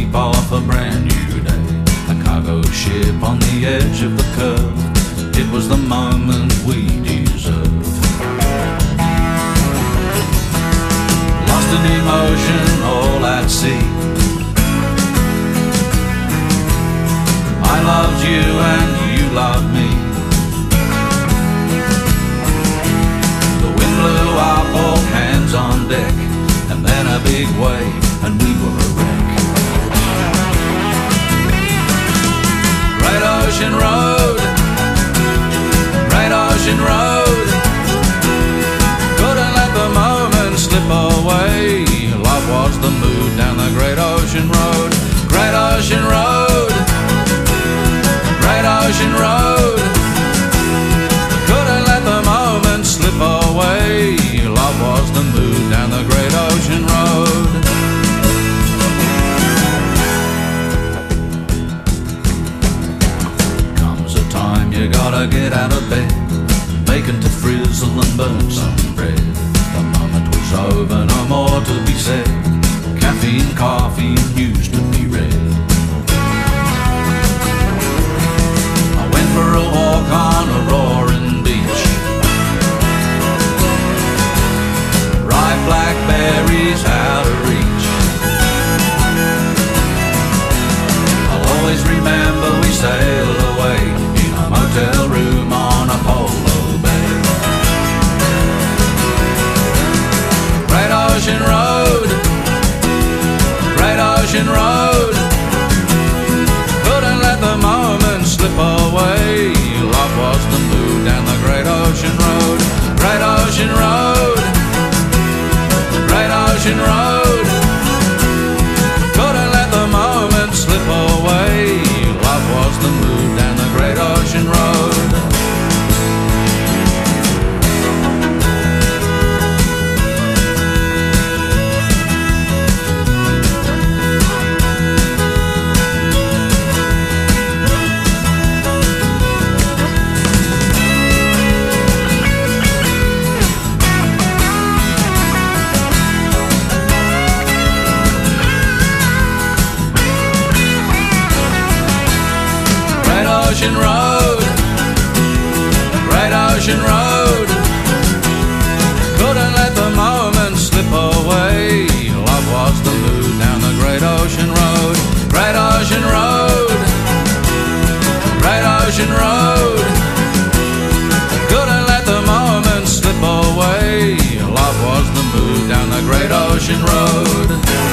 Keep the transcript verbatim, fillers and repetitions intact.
leap off a brand new day. A cargo ship on the edge of the curve. It was the moment we deserved. Lost in emotion, all at sea. I loved you and you loved me. The wind blew up, all hands on deck, and then a big wave and we were a wreck. Great ocean road, great ocean road. Couldn't let the moment slip away. Love was the mood down the great ocean road. Great ocean road, great ocean road. Couldn't let the moment slip away. Love was the mood down the great ocean road. Comes a time you gotta get out of bed, bacon to frizzle and burn some bread. The moment was over, no more to be said. Caffeine, coffee used to be red. I went for a walk on a roaring beach. Ripe blackberries out of reach. I'll always remember we sailed away in a motel room on Apollo Bay. Great ocean road, great ocean road. Couldn't let the moment slip away. Love was the mood down the great ocean road. Great ocean road, great ocean road. Couldn't let the moment slip away. Love was the mood down the great ocean road. Ocean road, great ocean road. Couldn't let the moment slip away. Love was the mood down the great ocean road. Great ocean road, great ocean road. Couldn't let the moment slip away. Love was the mood down the great ocean road.